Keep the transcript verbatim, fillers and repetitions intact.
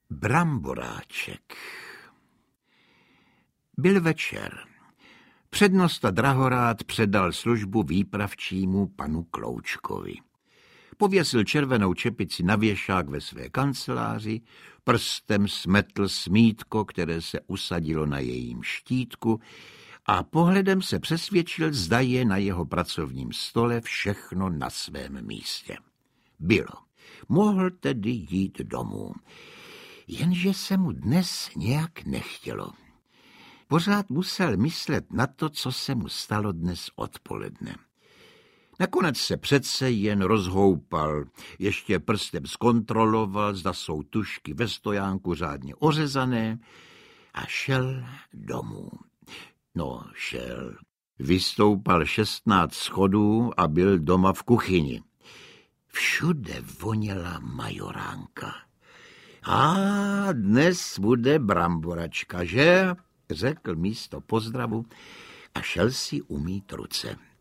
Bramboráček. Byl večer. Přednosta Drahorád předal službu výpravčímu panu Kloučkovi. Pověsil červenou čepici na věšák ve své kanceláři, prstem smetl smítko, které se usadilo na jejím štítku, a pohledem se přesvědčil, zda je na jeho pracovním stole všechno na svém místě. Bylo. Mohl tedy jít domů. Jenže se mu dnes nějak nechtělo. Pořád musel myslet na to, co se mu stalo dnes odpoledne. Nakonec se přece jen rozhoupal, ještě prstem zkontroloval, zda jsou tušky ve stojánku řádně ořezané, a šel domů. No, šel. Vystoupal šestnáct schodů a byl doma v kuchyni. Všude voněla majoránka. A dnes bude bramboračka, že? Řekl místo pozdravu a šel si umýt ruce.